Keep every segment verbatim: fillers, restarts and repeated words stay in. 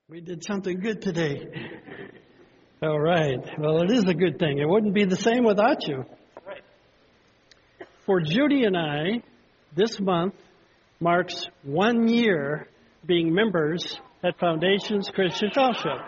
We did something good today. All right. Well, it is a good thing. It wouldn't be the same without you. Right. For Judy and I, this month marks one year being members at Foundations Christian Fellowship.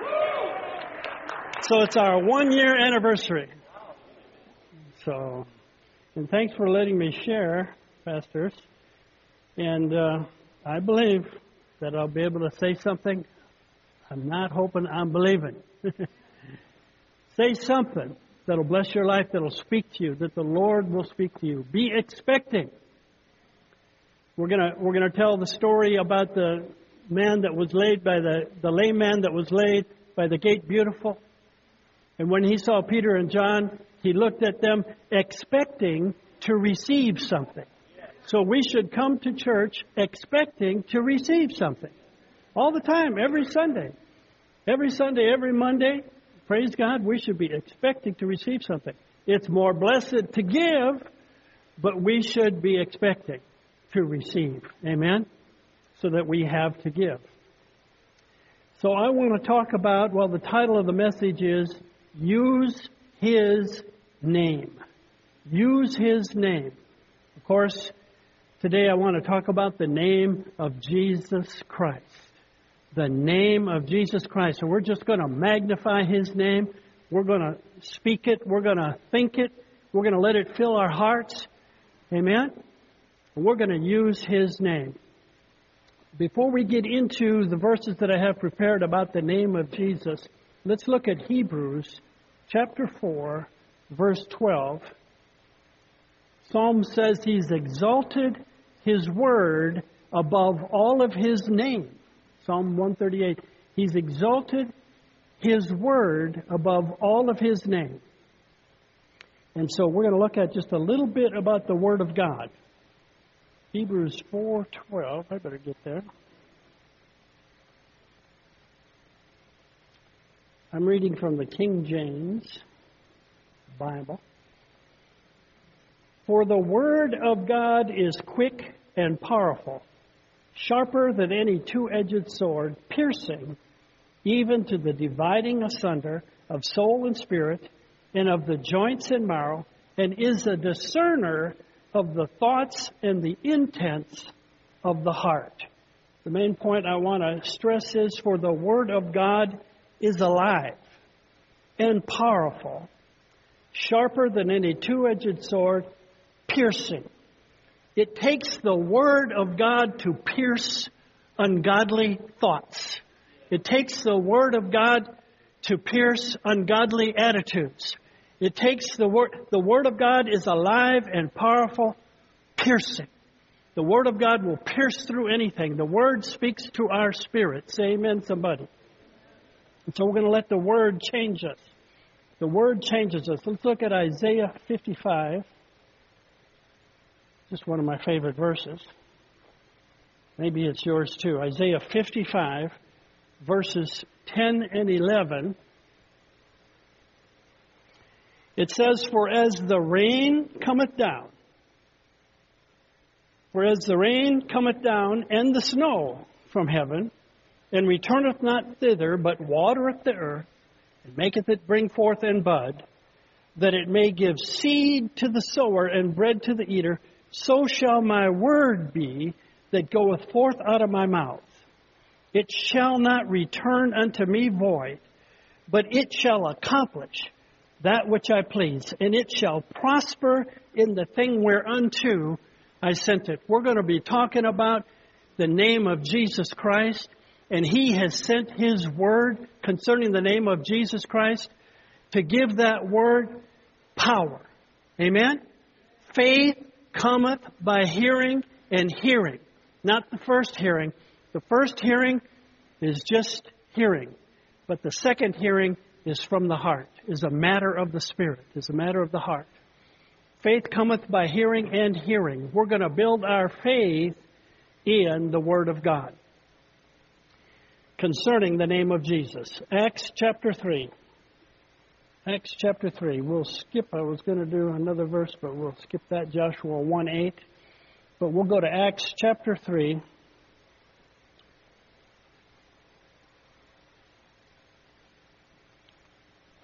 So it's our one-year anniversary. So, and thanks for letting me share, pastors. And uh, I believe that I'll be able to say something. I'm not hoping, I'm believing. Say something that'll bless your life, that'll speak to you, that the Lord will speak to you. Be expecting. We're gonna we're gonna tell the story about the man that was laid by the the lame man that was laid by the gate beautiful. And when he saw Peter and John, he looked at them expecting to receive something. So we should come to church expecting to receive something. All the time, every Sunday. Every Sunday, every Monday, praise God, we should be expecting to receive something. It's more blessed to give, but we should be expecting to receive. Amen? So that we have to give. So I want to talk about, well, the title of the message is, Use His Name. Use His name. Of course, today I want to talk about the name of Jesus Christ. The name of Jesus Christ. So we're just going to magnify His name. We're going to speak it. We're going to think it. We're going to let it fill our hearts. Amen? And we're going to use His name. Before we get into the verses that I have prepared about the name of Jesus, let's look at Hebrews chapter four, verse twelve. Psalm says He's exalted His word above all of His name. Psalm one thirty-eight. He's exalted His word above all of His name. And so we're going to look at just a little bit about the Word of God. Hebrews four twelve. I better get there. I'm reading from the King James Bible. For the Word of God is quick and powerful, sharper than any two-edged sword, piercing even to the dividing asunder of soul and spirit, and of the joints and marrow, and is a discerner of the thoughts and the intents of the heart. The main point I want to stress is, for the Word of God is alive and powerful, sharper than any two-edged sword, piercing. It takes the Word of God to pierce ungodly thoughts. It takes the Word of God to pierce ungodly attitudes. It takes the Word, the Word of God is alive and powerful, piercing. The Word of God will pierce through anything. The Word speaks to our spirit. Say amen, somebody. And so we're going to let the Word change us. The Word changes us. Let's look at Isaiah fifty-five. Just one of my favorite verses. Maybe it's yours too. Isaiah fifty-five, verses ten and eleven. It says, For as the rain cometh down, for as the rain cometh down, and the snow from heaven, and returneth not thither, but watereth the earth, and maketh it bring forth and bud, that it may give seed to the sower and bread to the eater, so shall my word be that goeth forth out of my mouth. It shall not return unto me void, but it shall accomplish that which I please, and it shall prosper in the thing whereunto I sent it. We're going to be talking about the name of Jesus Christ, and He has sent His word concerning the name of Jesus Christ to give that word power. Amen? Faith cometh by hearing, and hearing. Not the first hearing. The first hearing is just hearing. But the second hearing is from the heart, is a matter of the Spirit, is a matter of the heart. Faith cometh by hearing and hearing. We're going to build our faith in the Word of God concerning the name of Jesus. Acts chapter three. Acts chapter three. We'll skip, I was going to do another verse, but we'll skip that, Joshua one eight. But we'll go to Acts chapter three.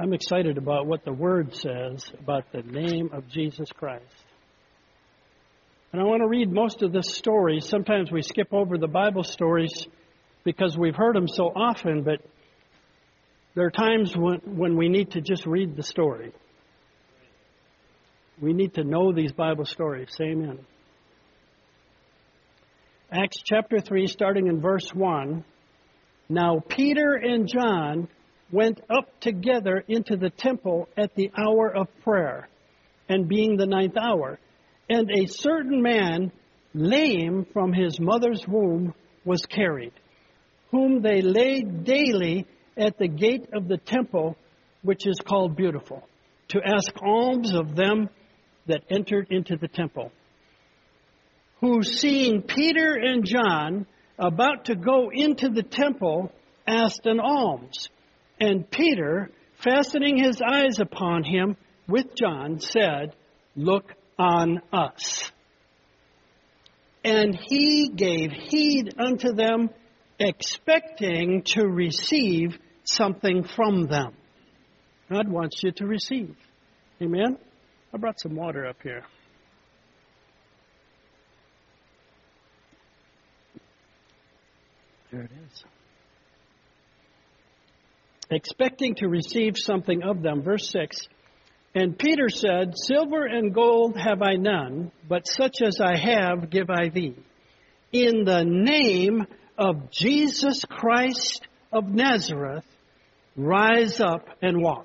I'm excited about what the Word says about the name of Jesus Christ. And I want to read most of this story. Sometimes we skip over the Bible stories because we've heard them so often, but there are times when, when we need to just read the story. We need to know these Bible stories. Say amen. Acts chapter three, starting in verse one. Now Peter and John went up together into the temple at the hour of prayer, and being the ninth hour. And a certain man, lame from his mother's womb, was carried, whom they laid daily at the gate of the temple, which is called Beautiful, to ask alms of them that entered into the temple. Who, seeing Peter and John about to go into the temple, asked an alms. And Peter, fastening his eyes upon him with John, said, Look on us. And he gave heed unto them, expecting to receive something from them. God wants you to receive. Amen? I brought some water up here. There it is. Expecting to receive something of them. Verse six. And Peter said, Silver and gold have I none, but such as I have give I thee. In the name of Jesus Christ of Nazareth, rise up and walk.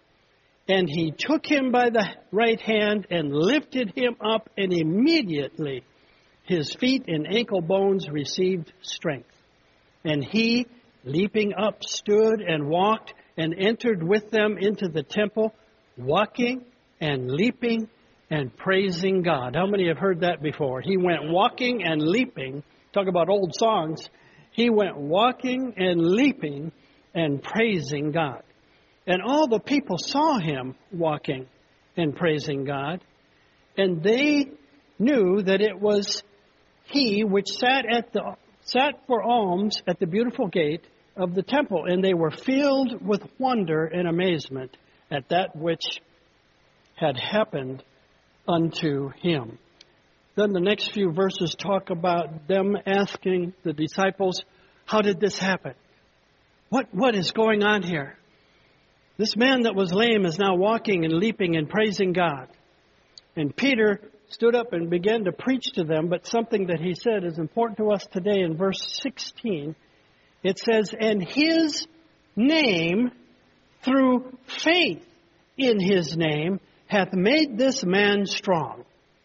And he took him by the right hand and lifted him up, and immediately his feet and ankle bones received strength. And he, leaping up, stood and walked and entered with them into the temple, walking and leaping and praising God. How many have heard that before? He went walking and leaping. Talk about old songs. He went walking and leaping and praising God. And all the people saw him walking and praising God. And they knew that it was he which sat at the sat for alms at the beautiful gate of the temple. And they were filled with wonder and amazement at that which had happened unto him. Then the next few verses talk about them asking the disciples, how did this happen? What What is going on here? This man that was lame is now walking and leaping and praising God. And Peter stood up and began to preach to them, but something that he said is important to us today in verse sixteen. It says, and his name, through faith in his name, hath made this man strong,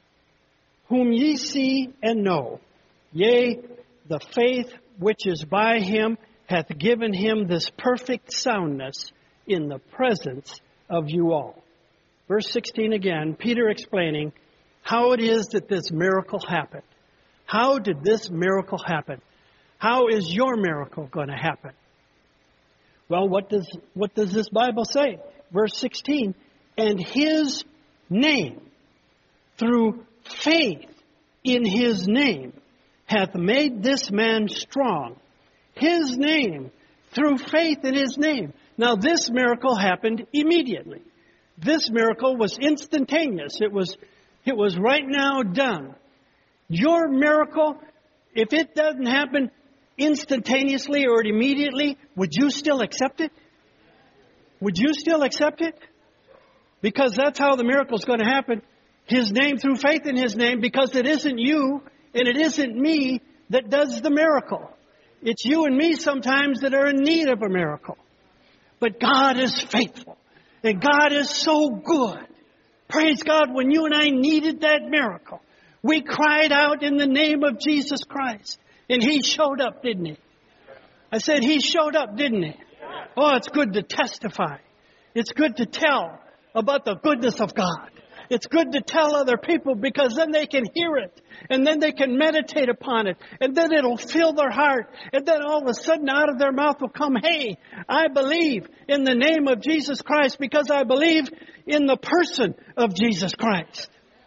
whom ye see and know. Yea, the faith which is by him hath given him this perfect soundness in the presence of you all. Verse sixteen again, Peter explaining how it is that this miracle happened. How did this miracle happen? How is your miracle going to happen? Well, what does what does this Bible say? Verse sixteen, and his name, through faith in his name, hath made this man strong. His name, through faith in his name. Now, this miracle happened immediately. This miracle was instantaneous. It was, it was right now done. Your miracle, if it doesn't happen instantaneously or immediately, would you still accept it? Would you still accept it? Because that's how the miracle is going to happen. His name, through faith in his name, because it isn't you and it isn't me that does the miracle. It's you and me sometimes that are in need of a miracle. But God is faithful. And God is so good. Praise God, when you and I needed that miracle, we cried out in the name of Jesus Christ. And he showed up, didn't he? I said he showed up, didn't he? Oh, it's good to testify. It's good to tell about the goodness of God. It's good to tell other people because then they can hear it. And then they can meditate upon it. And then it'll fill their heart. And then all of a sudden out of their mouth will come, hey, I believe in the name of Jesus Christ because I believe in the person of Jesus Christ.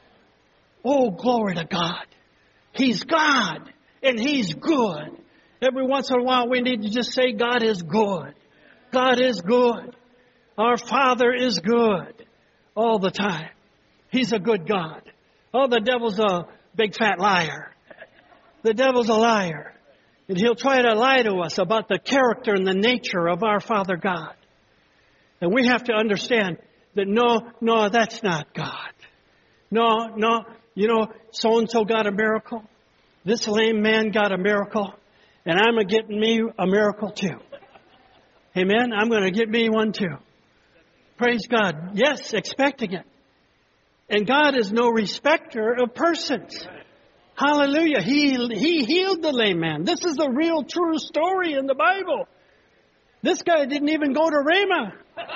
Oh, glory to God. He's God and He's good. Every once in a while we need to just say God is good. God is good. Our Father is good all the time. He's a good God. Oh, the devil's a big fat liar. The devil's a liar. And he'll try to lie to us about the character and the nature of our Father God. And we have to understand that no, no, that's not God. No, no, you know, so-and-so got a miracle. This lame man got a miracle. And I'm going to get me a miracle too. Amen? I'm going to get me one too. Praise God. Yes, expecting it. And God is no respecter of persons. Hallelujah. He, he healed the lame man. This is a real true story in the Bible. This guy didn't even go to Ramah.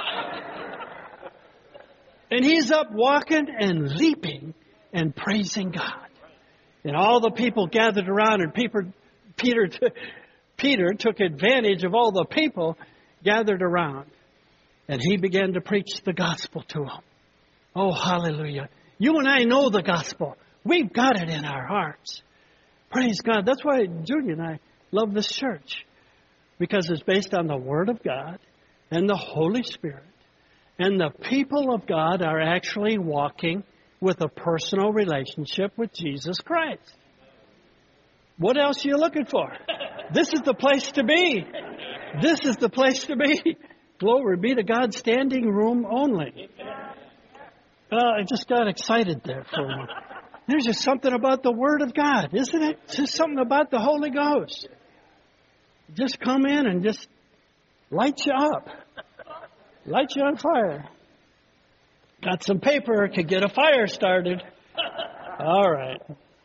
And he's up walking and leaping and praising God. And all the people gathered around, and Peter, Peter, Peter took advantage of all the people gathered around. And he began to preach the gospel to them. Oh, hallelujah. You and I know the gospel. We've got it in our hearts. Praise God. That's why Judy and I love this church. Because it's based on the Word of God and the Holy Spirit. And the people of God are actually walking with a personal relationship with Jesus Christ. What else are you looking for? This is the place to be. This is the place to be. Glory be to God, standing room only. Uh, I just got excited there for a moment. There's just something about the Word of God, isn't it? It's just something about the Holy Ghost. Just come in and just light you up. Light you on fire. Got some paper, could get a fire started. All right.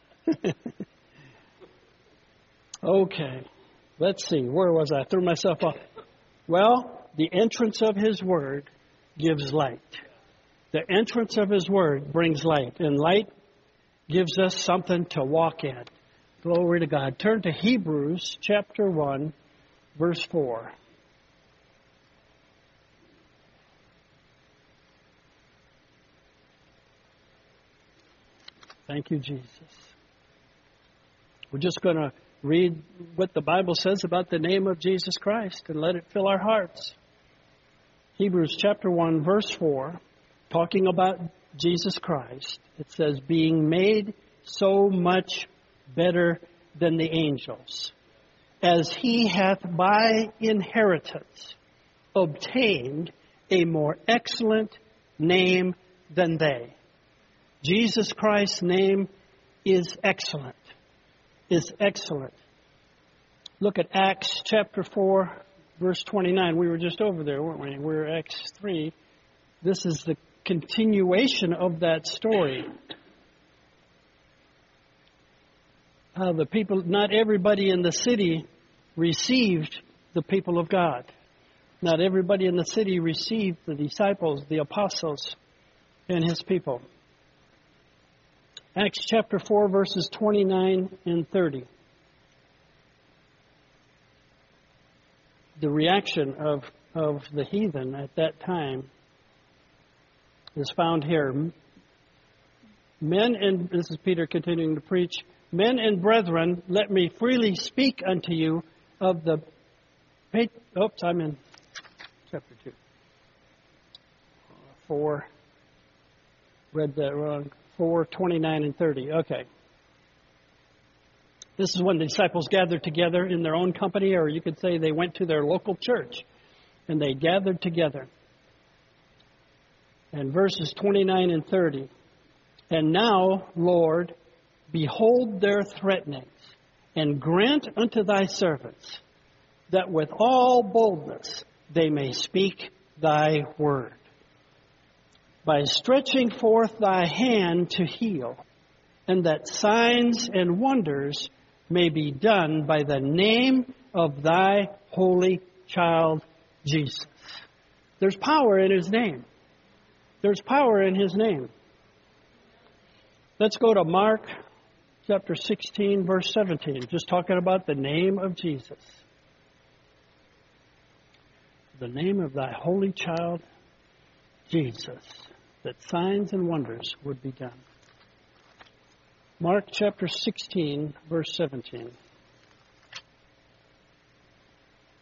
Okay. Let's see. Where was I? I threw myself off. Well, the entrance of His Word gives light. The entrance of His Word brings light. And light gives us something to walk in. Glory to God. Turn to Hebrews chapter one, verse four. Thank you, Jesus. We're just going to read what the Bible says about the name of Jesus Christ and let it fill our hearts. Hebrews chapter one, verse four, talking about Jesus Christ. It says, being made so much better than the angels, as he hath by inheritance obtained a more excellent name than they. Jesus Christ's name is excellent. Is excellent. Look at Acts chapter four, verse twenty-nine. We were just over there, weren't we? We're Acts three. This is the continuation of that story. How the people, not everybody in the city received the people of God. Not everybody in the city received the disciples, the apostles, and His people. Acts chapter four, verses twenty-nine and thirty. The reaction of, of the heathen at that time is found here. Men and, this is Peter continuing to preach, men and brethren, let me freely speak unto you of the, oops, I'm in chapter two. Four, read that wrong. four, twenty-nine and thirty. Okay. This is when the disciples gathered together in their own company, or you could say they went to their local church and they gathered together. And verses twenty-nine and thirty. And now, Lord, behold their threatenings, and grant unto thy servants that with all boldness they may speak thy word, by stretching forth thy hand to heal, and that signs and wonders may be done by the name of thy holy child, Jesus. There's power in His name. There's power in His name. Let's go to Mark chapter sixteen, verse seventeen, just talking about the name of Jesus. The name of thy holy child, Jesus, that signs and wonders would be done. Mark chapter sixteen, verse seventeen.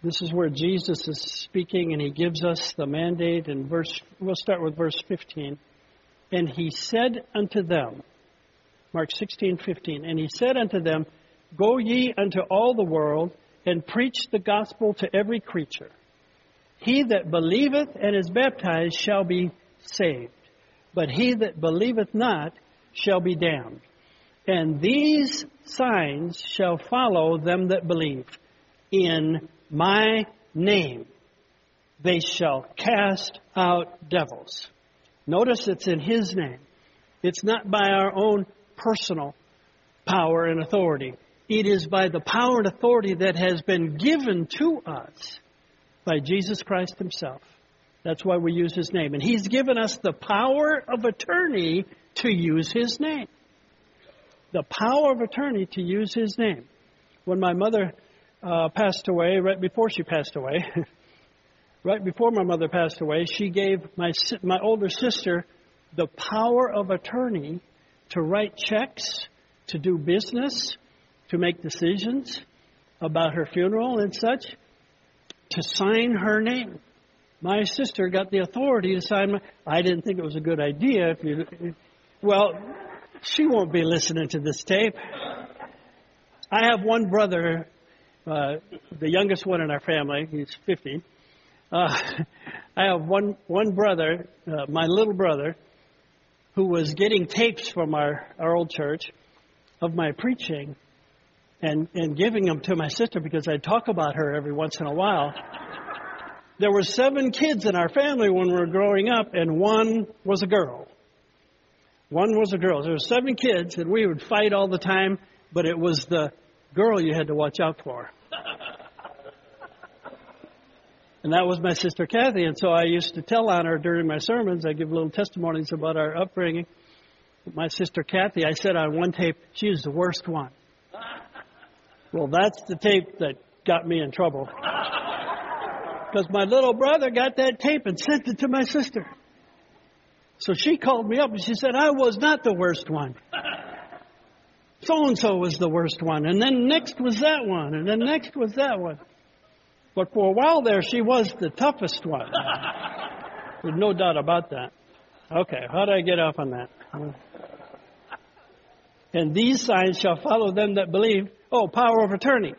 This is where Jesus is speaking, and he gives us the mandate in verse, we'll start with verse fifteen. And he said unto them, Mark sixteen fifteen, and he said unto them, Go ye unto all the world, and preach the gospel to every creature. He that believeth and is baptized shall be saved, but he that believeth not shall be damned. And these signs shall follow them that believe. In my name they shall cast out devils. Notice it's in his name. It's not by our own personal power and authority. It is by the power and authority that has been given to us by Jesus Christ himself. That's why we use his name. And he's given us the power of attorney to use his name. The power of attorney to use his name. When my mother uh, passed away, right before she passed away, right before my mother passed away, she gave my my older sister the power of attorney to write checks, to do business, to make decisions about her funeral and such, to sign her name. My sister got the authority to sign my... I didn't think it was a good idea. If you, well, she won't be listening to this tape. I have one brother, uh, the youngest one in our family. He's fifty. Uh, I have one one brother, uh, my little brother, who was getting tapes from our, our old church of my preaching and, and giving them to my sister because I talk about her every once in a while. There were seven kids in our family when we were growing up, and one was a girl. One was a girl. There were seven kids, and we would fight all the time, but it was the girl you had to watch out for. And that was my sister Kathy, and so I used to tell on her during my sermons. I give little testimonies about our upbringing. My sister Kathy, I said on one tape, she is the worst one. Well, that's the tape that got me in trouble. Because my little brother got that tape and sent it to my sister. So she called me up and she said, I was not the worst one. So-and-so was the worst one. And then next was that one. And then next was that one. But for a while there, she was the toughest one. There's no doubt about that. Okay, how did I get off on that? And these signs shall follow them that believe. Oh, power of attorney.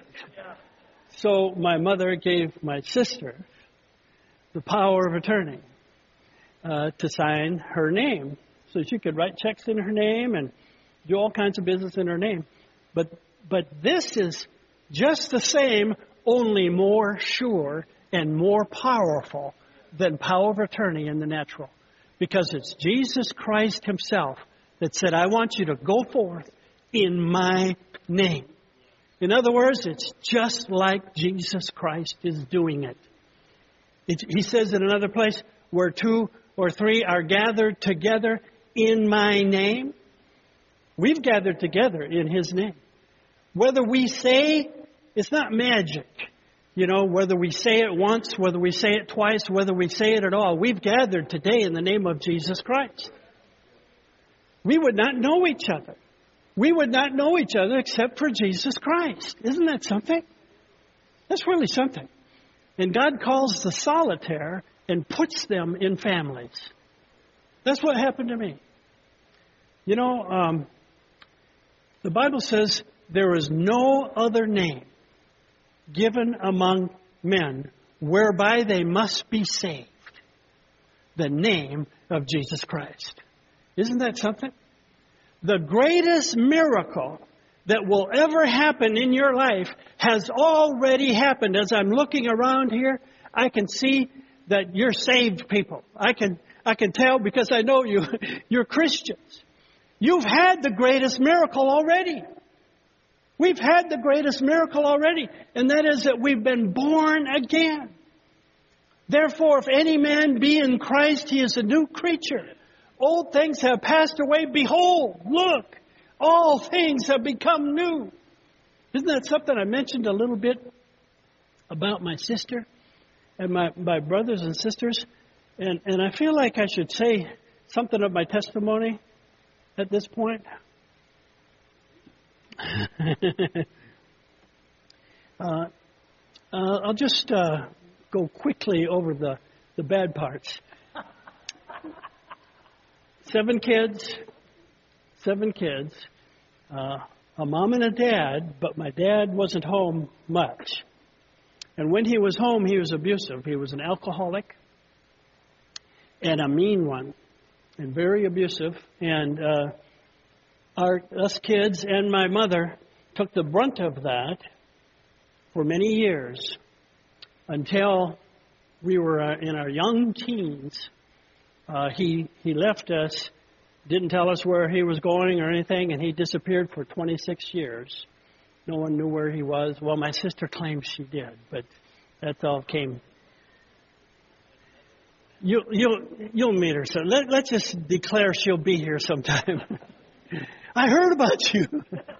So my mother gave my sister the power of attorney uh, to sign her name. So she could write checks in her name and do all kinds of business in her name. But but this is just the same, only more sure and more powerful than power of attorney in the natural. Because it's Jesus Christ himself that said, I want you to go forth in my name. In other words, it's just like Jesus Christ is doing it. It he says in another place, where two or three are gathered together in my name. We've gathered together in his name. Whether we say, it's not magic. You know, whether we say it once, whether we say it twice, whether we say it at all. We've gathered today in the name of Jesus Christ. We would not know each other. We would not know each other except for Jesus Christ. Isn't that something? That's really something. And God calls the solitaire and puts them in families. That's what happened to me. You know, um, the Bible says there is no other name given among men whereby they must be saved. The name of Jesus Christ. Isn't that something? The greatest miracle that will ever happen in your life has already happened. As I'm looking around here, I can see that you're saved people. I can I can tell because I know you. You're Christians. You've had the greatest miracle already. We've had the greatest miracle already, and that is that we've been born again. Therefore, if any man be in Christ, he is a new creature. Old things have passed away. Behold, look, all things have become new. Isn't that something I mentioned a little bit about my sister and my, my brothers and sisters? And, and I feel like I should say something of my testimony at this point. uh, Uh, I'll just uh, go quickly over the, the bad parts. Seven kids, seven kids, uh, a mom and a dad, but my dad wasn't home much. And when he was home, he was abusive. He was an alcoholic and a mean one, and very abusive. And uh, our us kids and my mother took the brunt of that for many years until we were uh, in our young teens. Uh, he he left us, didn't tell us where he was going or anything, and he disappeared for twenty-six years. No one knew where he was. Well, my sister claims she did, but that's all came. You, you'll you'll meet her. So let, let's just declare she'll be here sometime. I heard about you.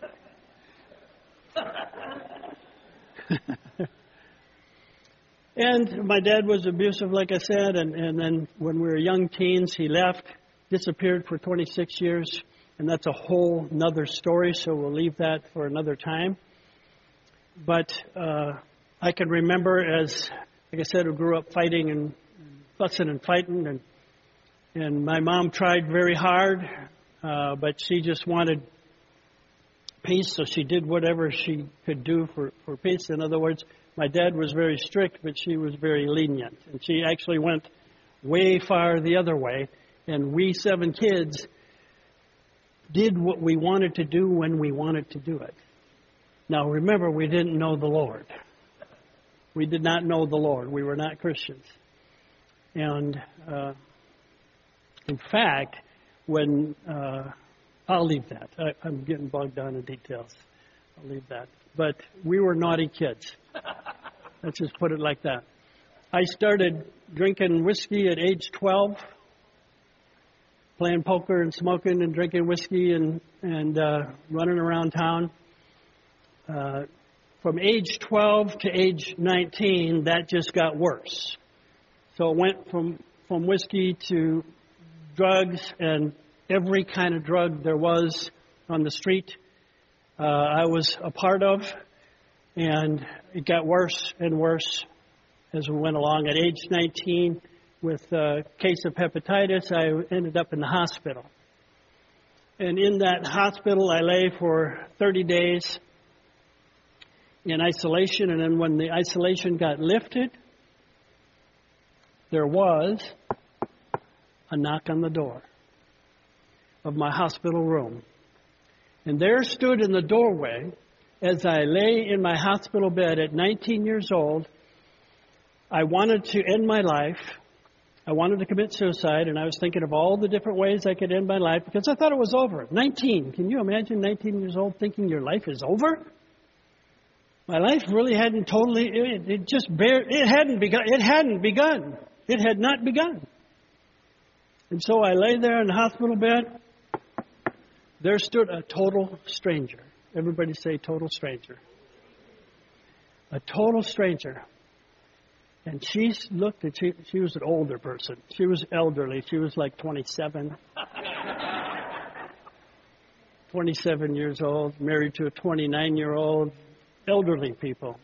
And my dad was abusive, like I said, and, and then when we were young teens, he left, disappeared for twenty-six years, and that's a whole nother story, so we'll leave that for another time. But uh, I can remember, as, like I said, we grew up fighting and fussing and fighting, and and my mom tried very hard, uh, but she just wanted peace, so she did whatever she could do for, for peace. In other words, my dad was very strict, but she was very lenient. And she actually went way far the other way. And we seven kids did what we wanted to do when we wanted to do it. Now, remember, we didn't know the Lord. We did not know the Lord. We were not Christians. And, uh, in fact, when... Uh, I'll leave that. I, I'm getting bogged down in details. I'll leave that. But we were naughty kids. Let's just put it like that. I started drinking whiskey at age twelve, playing poker and smoking and drinking whiskey and, and uh, running around town. Uh, from age twelve to age nineteen, that just got worse. So it went from, from whiskey to drugs and every kind of drug there was on the street, uh, I was a part of, and it got worse and worse as we went along. At age nineteen, with a case of hepatitis, I ended up in the hospital. And in that hospital, I lay for thirty days in isolation, and then when the isolation got lifted, there was a knock on the door of my hospital room. And there stood in the doorway, as I lay in my hospital bed at nineteen years old, I wanted to end my life. I wanted to commit suicide, and I was thinking of all the different ways I could end my life because I thought it was over. nineteen. Can you imagine nineteen years old thinking your life is over? My life really hadn't totally, it, it just bare, it hadn't begun. It hadn't begun. It had not begun. And so I lay there in the hospital bed. There stood a total stranger. Everybody say total stranger. A total stranger. And she looked at, she, she was an older person. She was elderly. She was like twenty-seven. twenty-seven years old, married to a twenty-nine-year-old, elderly people.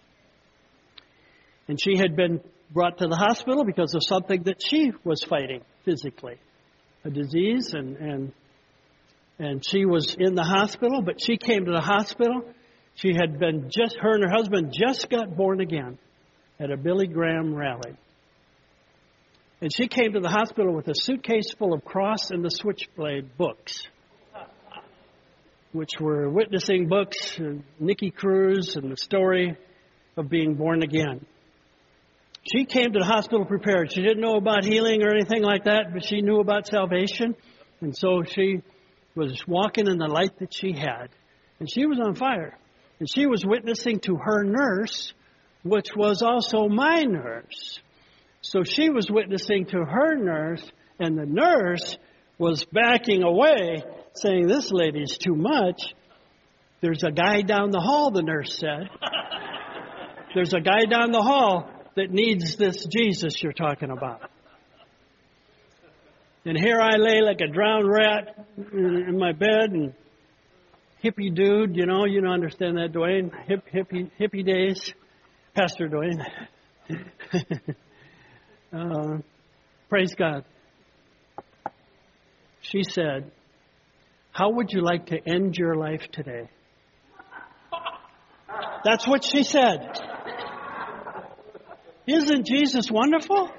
And she had been brought to the hospital because of something that she was fighting physically, a disease, and, and And she was in the hospital, but she came to the hospital. She had been just, her and her husband just got born again at a Billy Graham rally. And she came to the hospital with a suitcase full of Cross and the Switchblade books, which were witnessing books, and Nicky Cruz and the story of being born again. She came to the hospital prepared. She didn't know about healing or anything like that, but she knew about salvation. And so she was walking in the light that she had. And she was on fire. And she was witnessing to her nurse, which was also my nurse. So she was witnessing to her nurse, and the nurse was backing away, saying, "This lady's too much." There's a guy down the hall, the nurse said. There's a guy down the hall that needs this Jesus you're talking about. And here I lay like a drowned rat in my bed, and hippie dude, you know, you don't understand that, Dwayne, Hip, hippie, hippie days, Pastor Dwayne. uh, praise God. She said, how would you like to end your life today? That's what she said. Isn't Jesus wonderful?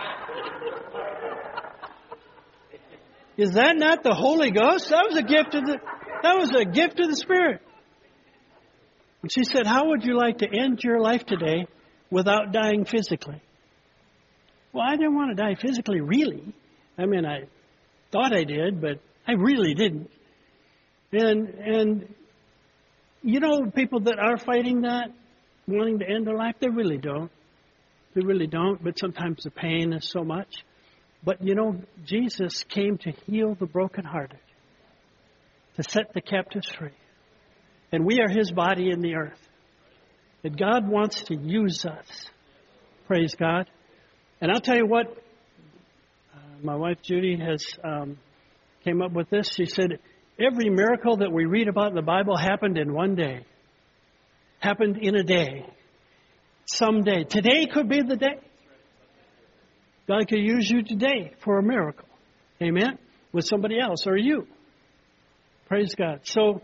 Is that not the Holy Ghost? That was a gift of the, that was a gift of the Spirit. And she said, how would you like to end your life today without dying physically? Well, I didn't want to die physically, really. I mean, I thought I did, but I really didn't. And, and you know, people that are fighting that, wanting to end their life, they really don't. They really don't, but sometimes the pain is so much. But, you know, Jesus came to heal the brokenhearted, to set the captives free. And we are His body in the earth. And God wants to use us. Praise God. And I'll tell you what, uh, my wife Judy has um, came up with this. She said, every miracle that we read about in the Bible happened in one day. Happened in a day. Someday. Today could be the day. God could use you today for a miracle. Amen? With somebody else or you. Praise God. So,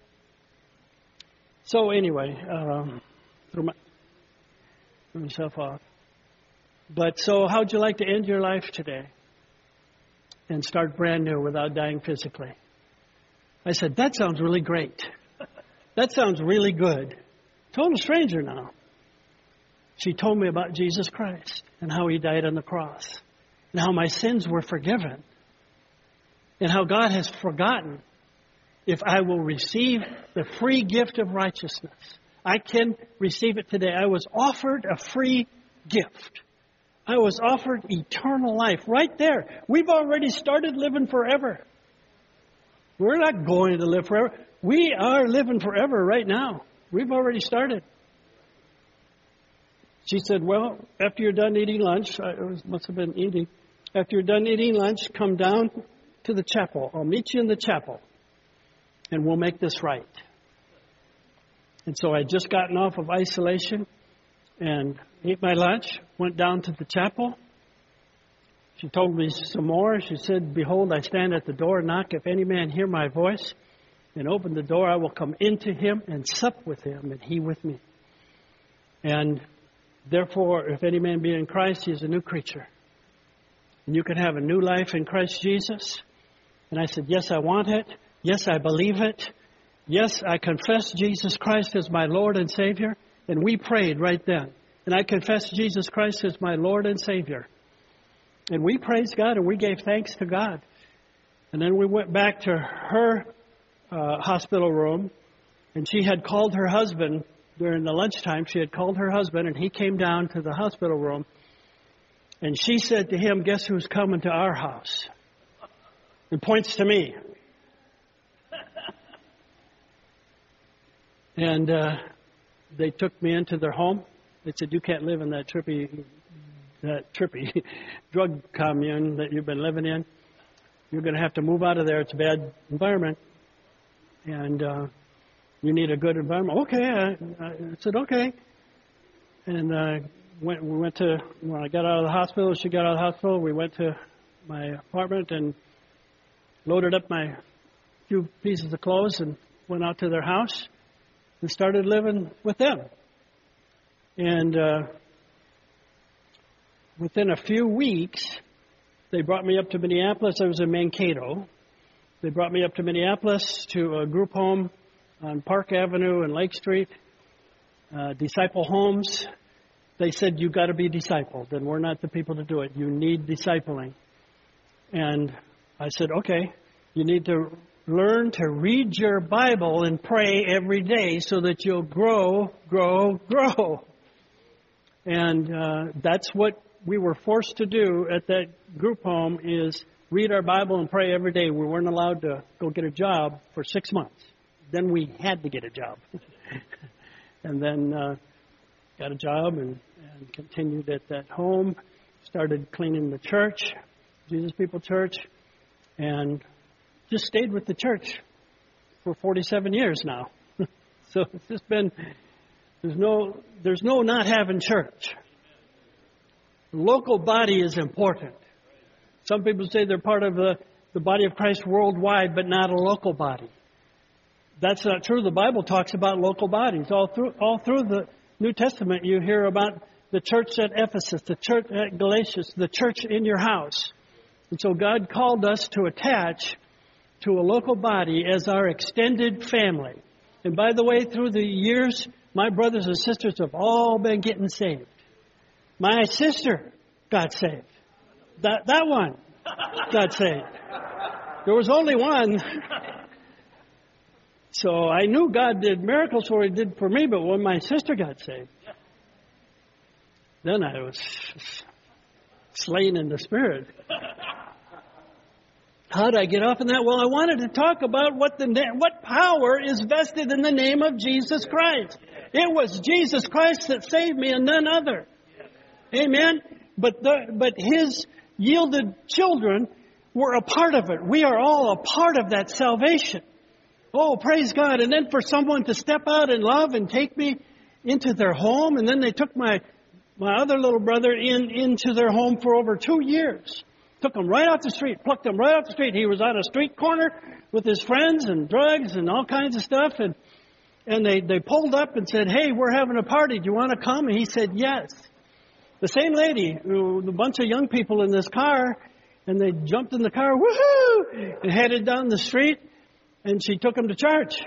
so anyway, um, throw, my, throw myself off. But so how'd you like to end your life today? And start brand new without dying physically? I said, that sounds really great. That sounds really good. Total stranger now. She told me about Jesus Christ and how He died on the cross and how my sins were forgiven and how God has forgotten if I will receive the free gift of righteousness. I can receive it today. I was offered a free gift. I was offered eternal life right there. We've already started living forever. We're not going to live forever. We are living forever right now. We've already started. She said, well, after you're done eating lunch, I must have been eating, after you're done eating lunch, come down to the chapel. I'll meet you in the chapel, and we'll make this right. And so I had just gotten off of isolation and ate my lunch, went down to the chapel. She told me some more. She said, behold, I stand at the door and knock. If any man hear my voice and open the door, I will come into him and sup with him, and he with me. And therefore, if any man be in Christ, he is a new creature. And you can have a new life in Christ Jesus. And I said, yes, I want it. Yes, I believe it. Yes, I confess Jesus Christ as my Lord and Savior. And we prayed right then. And I confessed Jesus Christ as my Lord and Savior. And we praised God and we gave thanks to God. And then we went back to her uh, hospital room. And she had called her husband during the lunchtime. She had called her husband and he came down to the hospital room. And she said to him, guess who's coming to our house? And points to me. And uh, they took me into their home. They said, you can't live in that trippy, that trippy drug commune that you've been living in. You're going to have to move out of there. It's a bad environment. And uh, you need a good environment. Okay. I, I said, okay. And uh, went, we went to, when I got out of the hospital, she got out of the hospital, we went to my apartment and loaded up my few pieces of clothes and went out to their house and started living with them. And uh, within a few weeks, they brought me up to Minneapolis. I was in Mankato. They brought me up to Minneapolis to a group home on Park Avenue and Lake Street, uh, Disciple Homes. They said, you've got to be discipled, and we're not the people to do it. You need discipling. And I said, okay, you need to learn to read your Bible and pray every day so that you'll grow, grow, grow. And uh, that's what we were forced to do at that group home is read our Bible and pray every day. We weren't allowed to go get a job for six months. Then we had to get a job. And then uh, got a job and, and continued at that home, started cleaning the church, Jesus People Church, and just stayed with the church for forty-seven years now. So it's just been There's no, there's no not having church. The local body is important. Some people say they're part of the, the body of Christ worldwide, but not a local body. That's not true. The Bible talks about local bodies. All through, all through the New Testament, you hear about the church at Ephesus, the church at Galatians, the church in your house. And so God called us to attach to a local body as our extended family. And by the way, through the years, my brothers and sisters have all been getting saved. My sister got saved. That, that one got saved. There was only one. So I knew God did miracles for He did for me, but when my sister got saved, then I was slain in the Spirit. How did I get off on that? Well, I wanted to talk about what the what power is vested in the name of Jesus Christ. It was Jesus Christ that saved me and none other. Amen? But the, but His yielded children were a part of it. We are all a part of that salvation. Oh, praise God. And then for someone to step out in love and take me into their home. And then they took my, my other little brother in into their home for over two years. Took him right off the street, plucked him right off the street. He was on a street corner with his friends and drugs and all kinds of stuff. And and they, they pulled up and said, hey, we're having a party. Do you want to come? And he said, yes. The same lady, who, a bunch of young people in this car, and they jumped in the car, woohoo, and headed down the street. And she took him to church.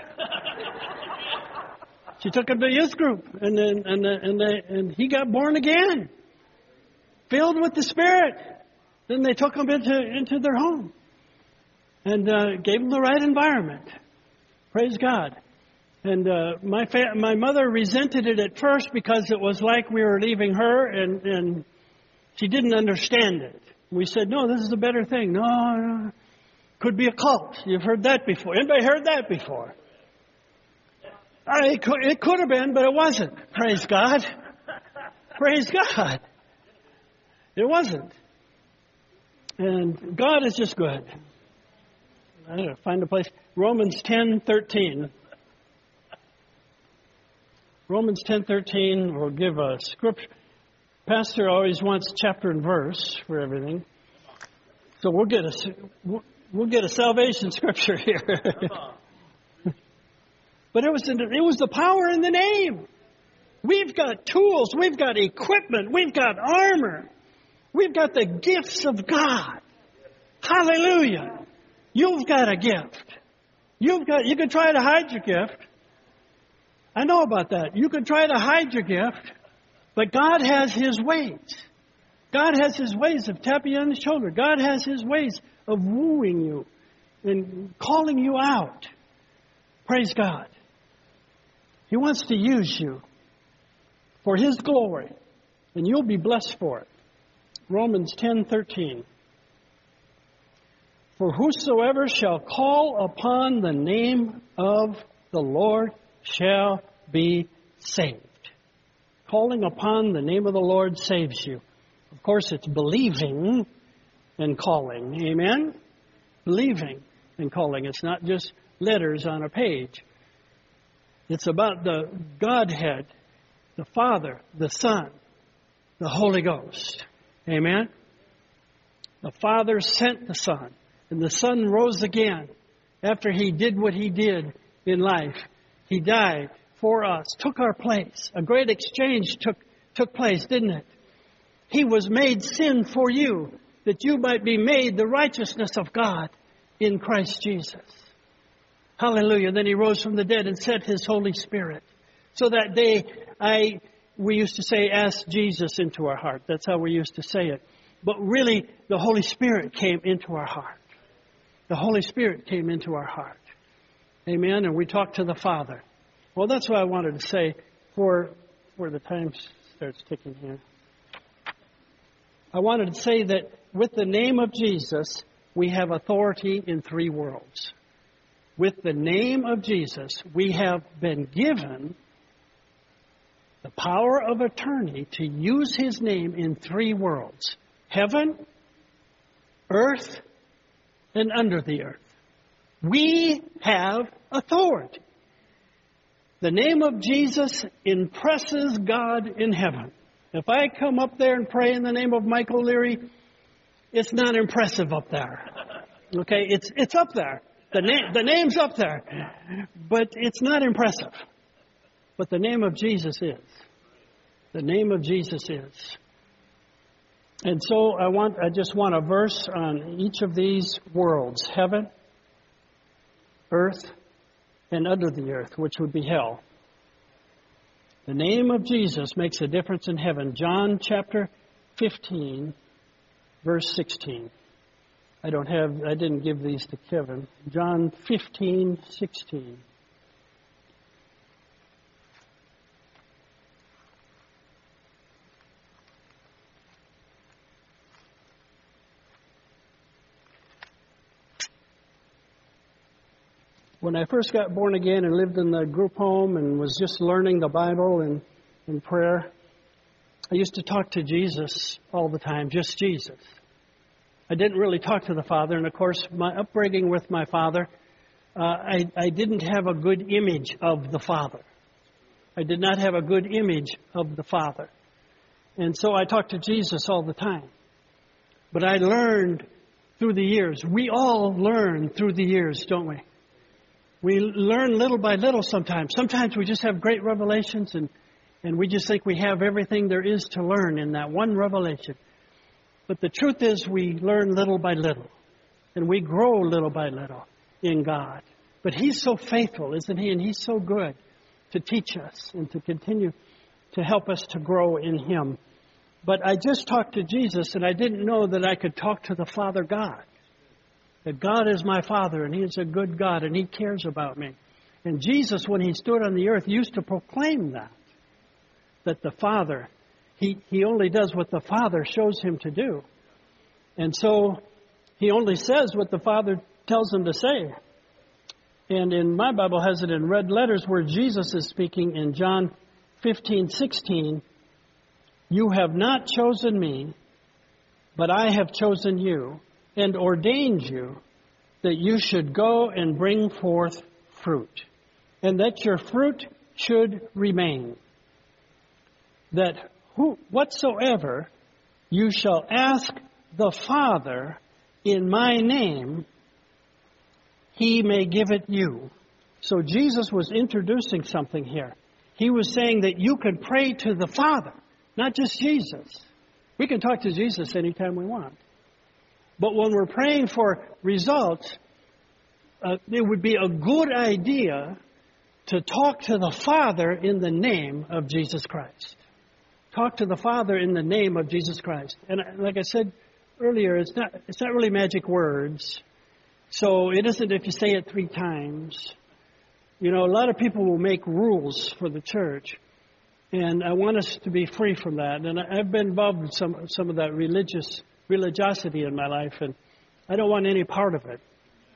She took him to youth group, and then and and they, and he got born again, filled with the Spirit. Then they took him into into their home, and uh, gave him the right environment. Praise God. And uh, my fa- my mother resented it at first because it was like we were leaving her, and and she didn't understand it. We said, no, this is a better thing. No, no. Could be a cult. You've heard that before. Anybody heard that before? Uh, it, could, it could have been, but it wasn't. Praise God. Praise God. It wasn't. And God is just good. I don't know, find a place. Romans ten thirteen. Romans ten thirteen will give a scripture. Pastor always wants chapter and verse for everything. So we'll get a... We'll, We'll get a salvation scripture here. But it was it was the power in the name. We've got tools. We've got equipment. We've got armor. We've got the gifts of God. Hallelujah. You've got a gift. You've got. You can try to hide your gift. I know about that. You can try to hide your gift, but God has His ways. God has His ways of tapping you on the shoulder. God has His ways of wooing you and calling you out. Praise God. He wants to use you for His glory, and you'll be blessed for it. Romans ten thirteen. For whosoever shall call upon the name of the Lord shall be saved. Calling upon the name of the Lord saves you. Of course, it's believing and calling. Amen? Believing and calling. It's not just letters on a page. It's about the Godhead, the Father, the Son, the Holy Ghost. Amen? The Father sent the Son, and the Son rose again after He did what He did in life. He died for us, took our place. A great exchange took, took place, didn't it? He was made sin for you, that you might be made the righteousness of God in Christ Jesus. Hallelujah. Then He rose from the dead and sent His Holy Spirit. So that day, I we used to say, ask Jesus into our heart. That's how we used to say it. But really, the Holy Spirit came into our heart. The Holy Spirit came into our heart. Amen. And we talked to the Father. Well, that's what I wanted to say for, for the time starts ticking here. I wanted to say that with the name of Jesus, we have authority in three worlds. With the name of Jesus, we have been given the power of attorney to use His name in three worlds. Heaven, earth, and under the earth. We have authority. The name of Jesus impresses God in heaven. If I come up there and pray in the name of Michael Leary, it's not impressive up there. Okay, it's it's up there. The name the name's up there, but it's not impressive. But the name of Jesus is. The name of Jesus is. And so I want I just want a verse on each of these worlds: heaven, earth, and under the earth, which would be hell. The name of Jesus makes a difference in heaven. John chapter fifteen, verse sixteen. I don't have, I didn't give these to Kevin. John fifteen, sixteen. When I first got born again and lived in the group home and was just learning the Bible and, and prayer, I used to talk to Jesus all the time, just Jesus. I didn't really talk to the Father, and of course, my upbringing with my father, uh, I, I didn't have a good image of the Father. I did not have a good image of the Father. And so I talked to Jesus all the time. But I learned through the years. We all learn through the years, don't we? We learn little by little sometimes. Sometimes we just have great revelations and, and we just think we have everything there is to learn in that one revelation. But the truth is we learn little by little. And we grow little by little in God. But He's so faithful, isn't He? And He's so good to teach us and to continue to help us to grow in Him. But I just talked to Jesus and I didn't know that I could talk to the Father God. That God is my Father, and He is a good God, and He cares about me. And Jesus, when He stood on the earth, used to proclaim that. That the Father, He, he only does what the Father shows Him to do. And so, He only says what the Father tells Him to say. And in my Bible has it in red letters where Jesus is speaking in John fifteen, sixteen. You have not chosen me, but I have chosen you and ordained you that you should go and bring forth fruit, and that your fruit should remain. That who, whatsoever you shall ask the Father in my name, He may give it you. So Jesus was introducing something here. He was saying that you can pray to the Father, not just Jesus. We can talk to Jesus anytime we want. But when we're praying for results, uh, it would be a good idea to talk to the Father in the name of Jesus Christ. Talk to the Father in the name of Jesus Christ. And like I said earlier, it's not it's not really magic words. So it isn't if you say it three times. You know, a lot of people will make rules for the church. And I want us to be free from that. And I've been involved in some some of that religious religiosity in my life, and I don't want any part of it.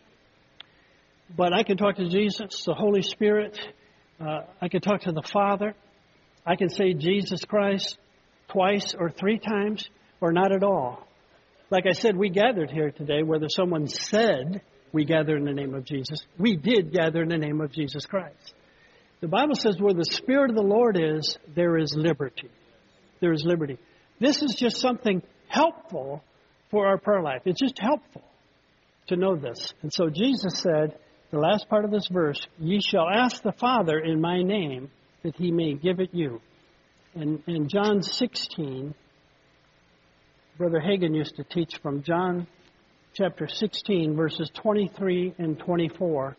But I can talk to Jesus, the Holy Spirit. Uh, I can talk to the Father. I can say Jesus Christ twice or three times, or not at all. Like I said, we gathered here today, whether someone said we gather in the name of Jesus. We did gather in the name of Jesus Christ. The Bible says where the Spirit of the Lord is, there is liberty. There is liberty. This is just something helpful for our prayer life. It's just helpful to know this. And so Jesus said, the last part of this verse, ye shall ask the Father in my name that He may give it you. And in John sixteen, Brother Hagin used to teach from John chapter sixteen, verses twenty-three and twenty-four.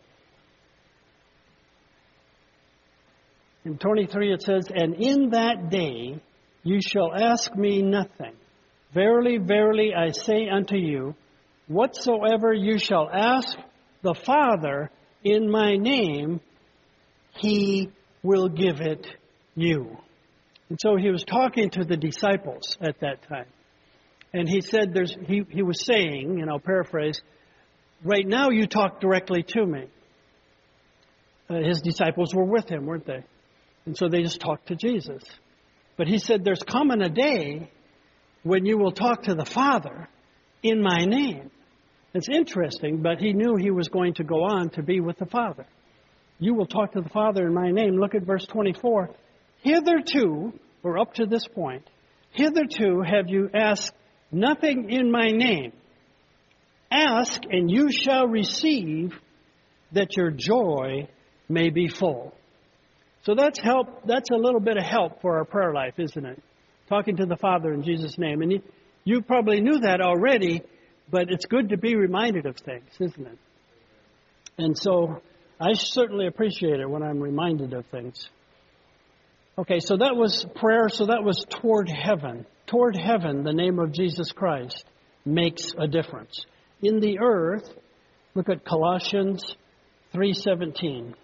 In twenty-three it says, and in that day you shall ask me nothing. Verily, verily, I say unto you, whatsoever you shall ask the Father in my name, He will give it you. And so He was talking to the disciples at that time. And He said, there's, he, he was saying, and I'll paraphrase, right now you talk directly to me. Uh, his disciples were with Him, weren't they? And so they just talked to Jesus. But He said, there's coming a day when you will talk to the Father in my name. It's interesting, but He knew He was going to go on to be with the Father. you will talk to the Father in my name. Look at verse twenty-four. Hitherto, or up to this point, hitherto have you asked nothing in my name. Ask, and you shall receive, that your joy may be full. So that's help. That's a little bit of help for our prayer life, isn't it? Talking to the Father in Jesus' name. And you, you probably knew that already, but it's good to be reminded of things, isn't it? And so I certainly appreciate it when I'm reminded of things. Okay, so that was prayer. So that was toward heaven. Toward heaven, the name of Jesus Christ makes a difference. In the earth, look at Colossians three seventeen.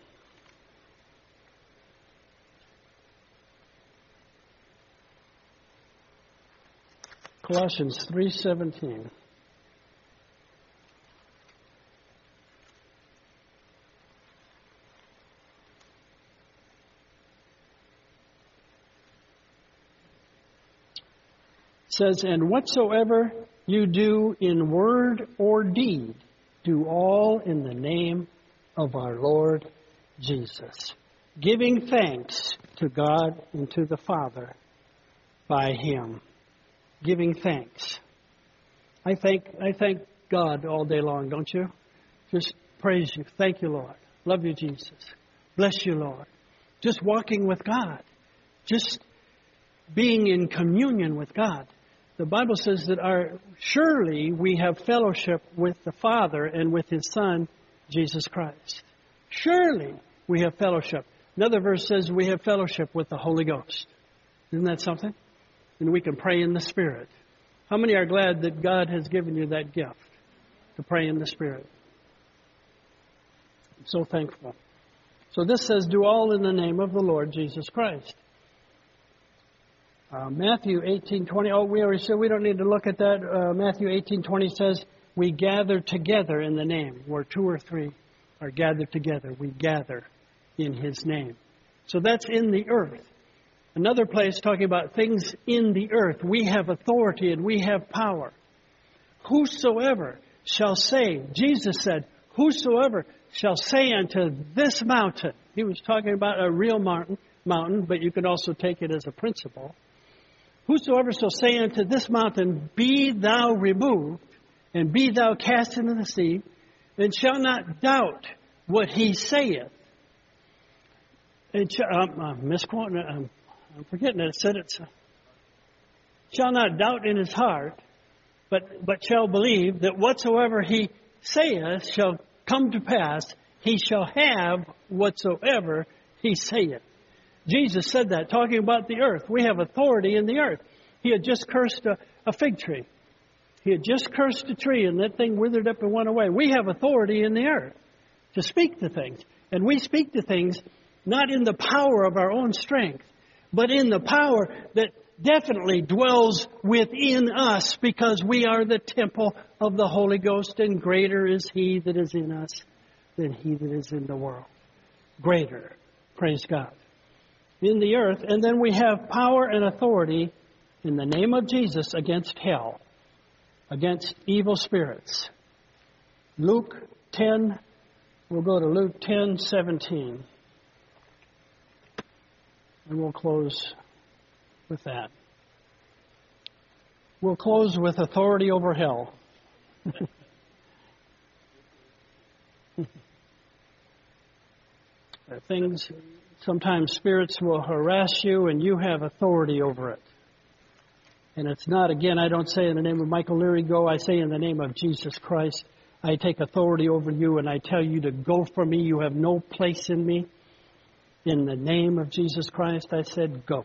Colossians three seventeen. Says, and whatsoever you do in word or deed, do all in the name of our Lord Jesus, giving thanks to God and to the Father by Him. Giving thanks. I thank I thank God all day long, don't you? Just praise you. Thank you, Lord. Love you, Jesus. Bless you, Lord. Just walking with God. Just being in communion with God. The Bible says that our surely we have fellowship with the Father and with His Son, Jesus Christ. Surely we have fellowship. Another verse says we have fellowship with the Holy Ghost. Isn't that something? And we can pray in the Spirit. How many are glad that God has given you that gift to pray in the Spirit? I'm so thankful. So this says, do all in the name of the Lord Jesus Christ. Uh, Matthew eighteen twenty. Oh, we already said we don't need to look at that. Uh, Matthew eighteen twenty says, we gather together in the name. Where two or three are gathered together, we gather in His name. So that's in the earth. Another place talking about things in the earth. We have authority and we have power. Whosoever shall say, Jesus said, whosoever shall say unto this mountain. He was talking about a real mountain, mountain, but you could also take it as a principle. Whosoever shall say unto this mountain, be thou removed, and be thou cast into the sea, and shall not doubt what he saith. And um, I'm misquoting it. I'm, I'm forgetting it. It said it shall not doubt in his heart, but but shall believe that whatsoever he saith shall come to pass. He shall have whatsoever he saith. Jesus said that, talking about the earth. We have authority in the earth. He had just cursed a, a fig tree. He had just cursed a tree, and that thing withered up and went away. We have authority in the earth to speak to things. And we speak to things not in the power of our own strength, but in the power that definitely dwells within us, because we are the temple of the Holy Ghost, and greater is He that is in us than he that is in the world. Greater. Praise God. In the earth, and then we have power and authority in the name of Jesus against hell, against evil spirits. Luke ten, we'll go to Luke ten seventeen. And we'll close with that. We'll close with authority over hell. Things, sometimes spirits will harass you and you have authority over it. And it's not, again, I don't say in the name of Michael Leary, go. I say in the name of Jesus Christ, I take authority over you and I tell you to go from me. You have no place in me. In the name of Jesus Christ, I said, go.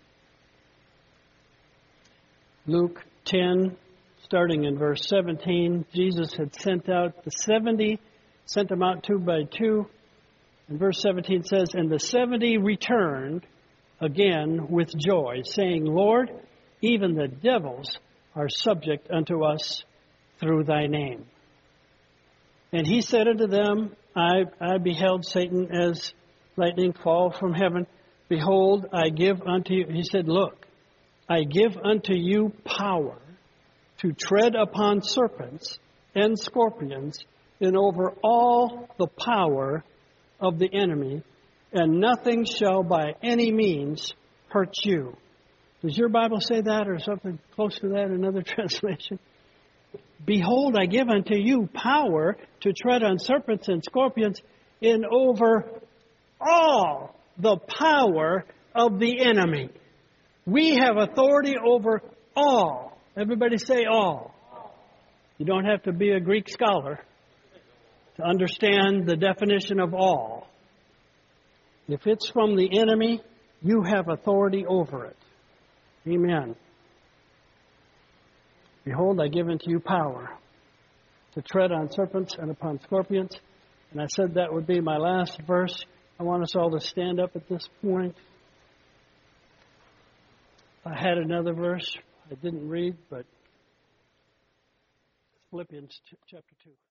Luke ten, starting in verse seventeen, Jesus had sent out the seventy, sent them out two by two. And verse seventeen says, and the seventy returned again with joy, saying, Lord, even the devils are subject unto us through thy name. And he said unto them, I, I beheld Satan as lightning fall from heaven. Behold, I give unto you, he said, look, I give unto you power to tread upon serpents and scorpions and over all the power of the enemy, and nothing shall by any means hurt you. Does your Bible say that or something close to that in another translation? Behold, I give unto you power to tread on serpents and scorpions and over all the power of the enemy. We have authority over all. Everybody say all. You don't have to be a Greek scholar to understand the definition of all. If it's from the enemy, you have authority over it. Amen. Behold, I give unto you power to tread on serpents and upon scorpions. And I said that would be my last verse. I want us all to stand up at this point. I had another verse I didn't read, but Philippians chapter two.